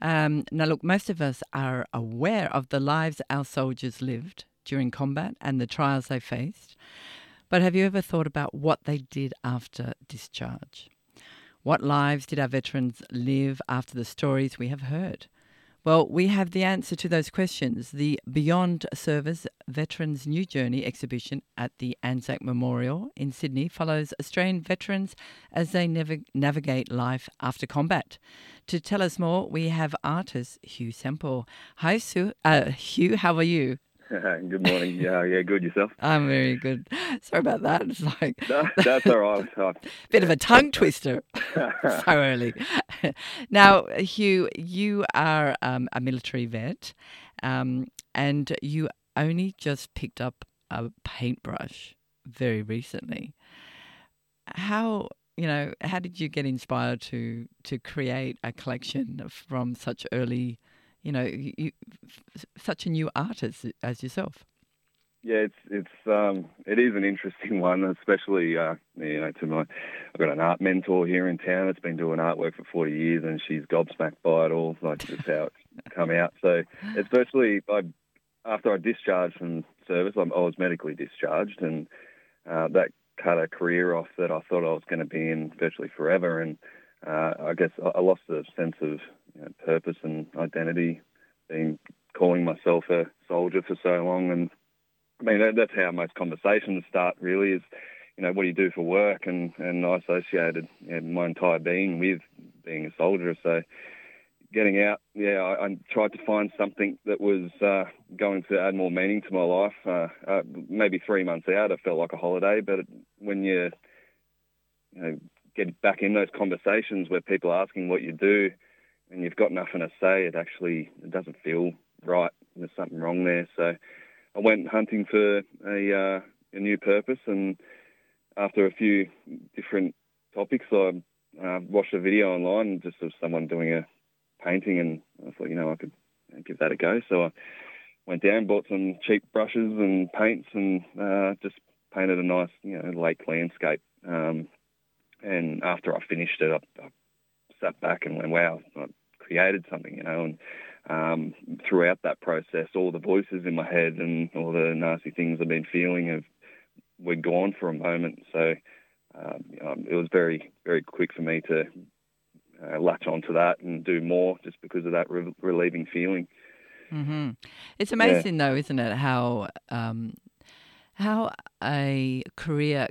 Now, look, most of us are aware of the lives our soldiers lived during combat and the trials they faced. But have you ever thought about what they did after discharge? What lives did our veterans live after the stories we have heard? Well, we have the answer to those questions. The Beyond Service Veterans New Journey exhibition at the Anzac Memorial in Sydney follows Australian veterans as they navigate life after combat. To tell us more, we have artist Hugh Semple. Hi, Hugh, how are you? Good morning. Yeah, good yourself. I'm very good. Sorry about that. It's like No, that's all right. bit of a tongue twister so early. Now, Hugh, you are a military vet, and you only just picked up a paintbrush very recently. How did you get inspired to create a collection from such early, such a new artist as yourself? Yeah, it is an interesting one, especially I've got an art mentor here in town that's been doing artwork for 40 years, and she's gobsmacked by it all, like just how it's come out. So, especially after I discharged from service, I was medically discharged, and that cut a career off that I thought I was going to be in virtually forever, and I guess I lost a sense of purpose and identity, calling myself a soldier for so long. And I mean, that's how most conversations start, really, is, what do you do for work? And I associated my entire being with being a soldier. So getting out, I tried to find something that was going to add more meaning to my life. Maybe 3 months out, it felt like a holiday. But when you get back in those conversations where people are asking what you do and you've got nothing to say, it doesn't feel right. There's something wrong there. So I went hunting for a new purpose, and after a few different topics, I watched a video online just of someone doing a painting, and I thought, I could give that a go. So I went down, bought some cheap brushes and paints, and just painted a nice, lake landscape. And after I finished it, I sat back and went, wow, I created something, and throughout that process, all the voices in my head and all the nasty things I've been feeling were gone for a moment. So it was very, very quick for me to latch onto that and do more just because of that relieving feeling. Mm-hmm. It's amazing, though, isn't it, how a career,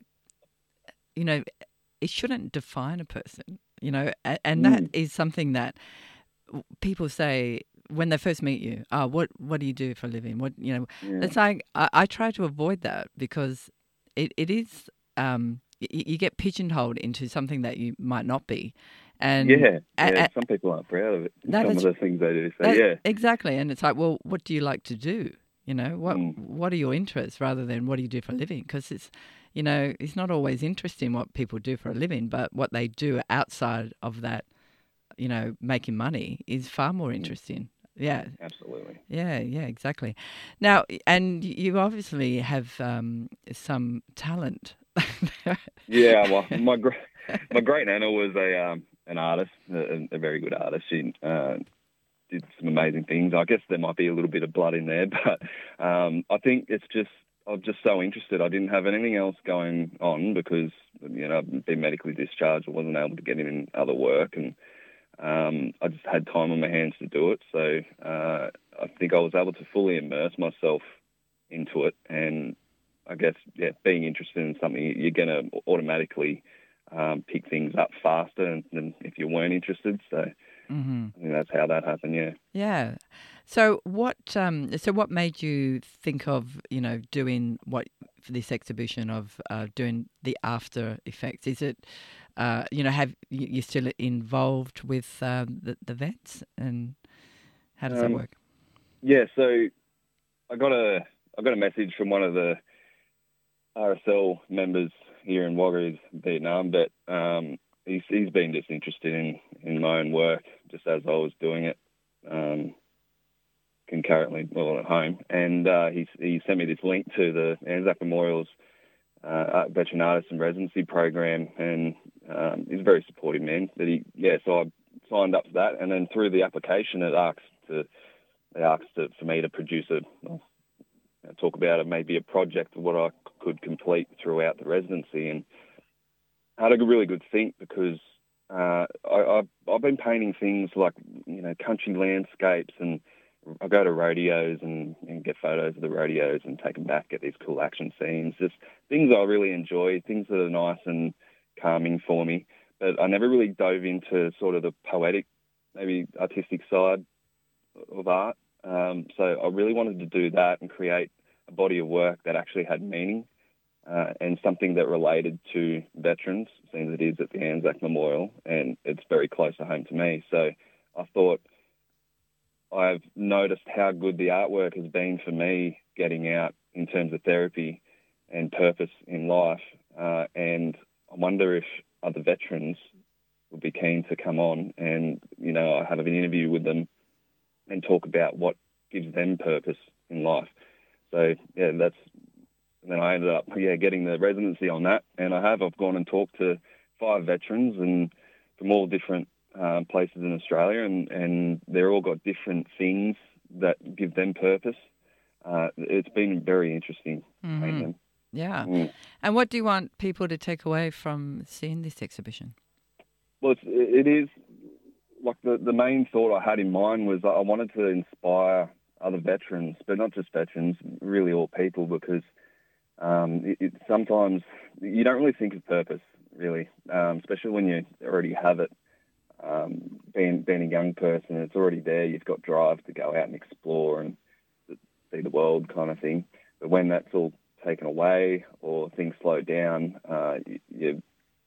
it shouldn't define a person, and that is something that people say when they first meet you. Oh, what do you do for a living? It's like I try to avoid that, because it is you get pigeonholed into something that you might not be. And some people aren't proud of it. Some of the things they do. So exactly. And it's like, well, what do you like to do? What are your interests, rather than what do you do for a living? Because it's not always interesting what people do for a living, but what they do outside of that, making money, is far more interesting. Yeah, absolutely. Yeah, exactly. Now, and you obviously have some talent. Yeah, well, my great nana was an artist, a very good artist. She did some amazing things. I guess there might be a little bit of blood in there, but I think it's just I'm just so interested. I didn't have anything else going on because I'd been medically discharged. I wasn't able to get in other work, and I just had time on my hands to do it. So I think I was able to fully immerse myself into it, and I guess being interested in something, you're going to automatically pick things up faster than if you weren't interested. So I think that's how that happened. Yeah. Yeah. So what made you think of doing what for this exhibition of doing the after effects? Is it have you still involved with the vets, and how does that work? Yeah. So I got a message from one of the RSL members here in Wagga, Vietnam, but he's been just interested in my own work just as I was doing it concurrently at home, and he sent me this link to the Anzac Memorial's Veteran Artist in Residency program, and he's a very supportive man. But so signed up for that, and then through the application, they asked for me to produce talk about it, maybe a project of what I could complete throughout the residency, and I had a really good think because I've been painting things like, country landscapes, and I go to rodeos and get photos of the rodeos and take them back, get these cool action scenes, just things I really enjoy, things that are nice and calming for me. But I never really dove into sort of the poetic, maybe artistic side of art. So I really wanted to do that and create a body of work that actually had meaning and something that related to veterans, seeing that it is at the Anzac Memorial, and it's very close to home to me. So I thought, I've noticed how good the artwork has been for me getting out in terms of therapy and purpose in life. And I wonder if other veterans would be keen to come on and, I have an interview with them and talk about what gives them purpose in life. So, yeah, and then I ended up, getting the residency on that. And I've gone and talked to 5 veterans and from all different places in Australia, and they're all got different things that give them purpose. It's been very interesting painting them. Yeah. And what do you want people to take away from seeing this exhibition? Well, it is like the main thought I had in mind was I wanted to inspire other veterans, but not just veterans, really all people, because sometimes you don't really think of purpose, really, especially when you already have it. Being a young person, it's already there. You've got drive to go out and explore and see the world, kind of thing. But when that's all taken away or things slow down, you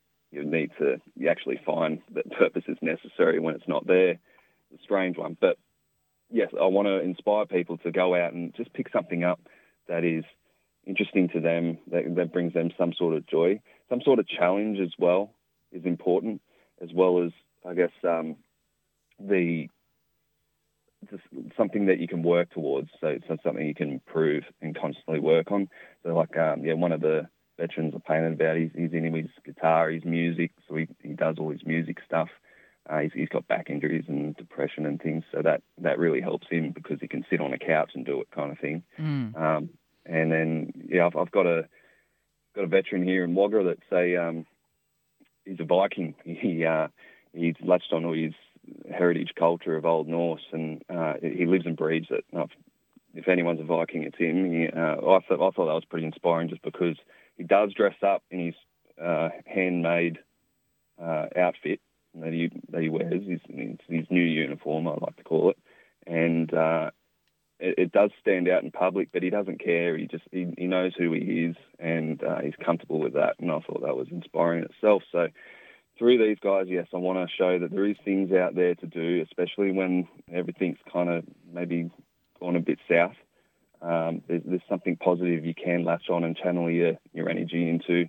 actually find that purpose is necessary when it's not there. It's a strange one, but yes, I want to inspire people to go out and just pick something up that is interesting to them, that brings them some sort of joy, some sort of challenge as well is important, as well as, I guess, just something that you can work towards. So it's something you can improve and constantly work on. So like, one of the veterans I painted about, he's into his guitar, his music. So he does all his music stuff. He's got back injuries and depression and things. So that really helps him because he can sit on a couch and do it, kind of thing. And then, I've got a veteran here in Wagga that's he's a Viking. He's latched on all his heritage culture of Old Norse, and he lives and breathes it. If anyone's a Viking, it's him. I thought that was pretty inspiring, just because he does dress up in his handmade outfit that he wears. His new uniform, I like to call it, and it does stand out in public, but he doesn't care. He knows who he is, and he's comfortable with that. And I thought that was inspiring in itself. So through these guys, yes, I want to show that there is things out there to do, especially when everything's kind of maybe gone a bit south. There's something positive you can latch on and channel your energy into.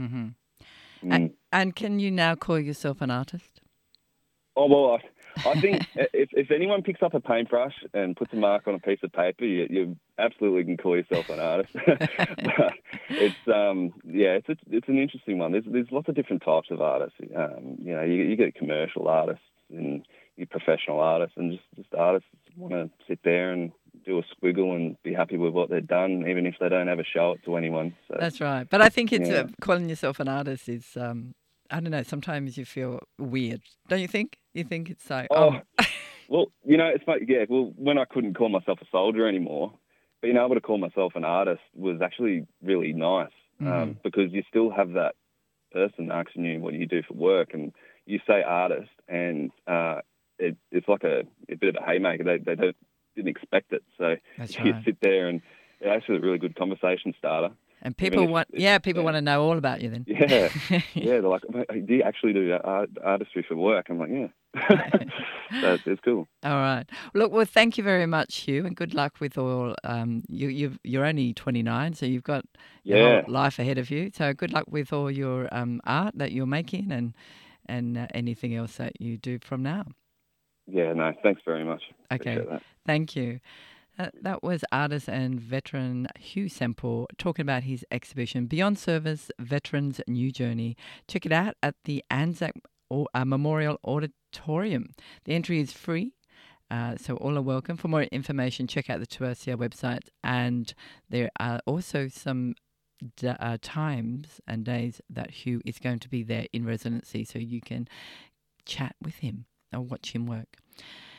And can you now call yourself an artist? Oh, well, I think if anyone picks up a paintbrush and puts a mark on a piece of paper, you absolutely can call yourself an artist. But it's an interesting one. There's lots of different types of artists. You get commercial artists and you professional artists, and just artists want to sit there and do a squiggle and be happy with what they've done, even if they don't ever show it to anyone. So, that's right. But I think it's calling yourself an artist is. I don't know, sometimes you feel weird, don't you think? You think it's like, well, it's like, well, when I couldn't call myself a soldier anymore, being able to call myself an artist was actually really nice, because you still have that person asking you, what do you do for work? And you say artist, and it's like a bit of a haymaker. They didn't expect it. So you sit there, and it's actually a really good conversation starter. And people want to know all about you then. Yeah. They're like, do you actually do artistry for work? I'm like, yeah. So it's cool. All right. Look, well, thank you very much, Hugh, and good luck with all. You're only 29, so you've got your whole life ahead of you. So good luck with all your art that you're making and anything else that you do from now. Yeah, no, thanks very much. Okay, appreciate that. Thank you. That was artist and veteran Hugh Semple talking about his exhibition, Beyond Service, Veterans' New Journey. Check it out at the Anzac Memorial Sanatorium. The entry is free. So all are welcome. For more information, check out the 2RCR website, and there are also some times and days that Hugh is going to be there in residency, so you can chat with him or watch him work.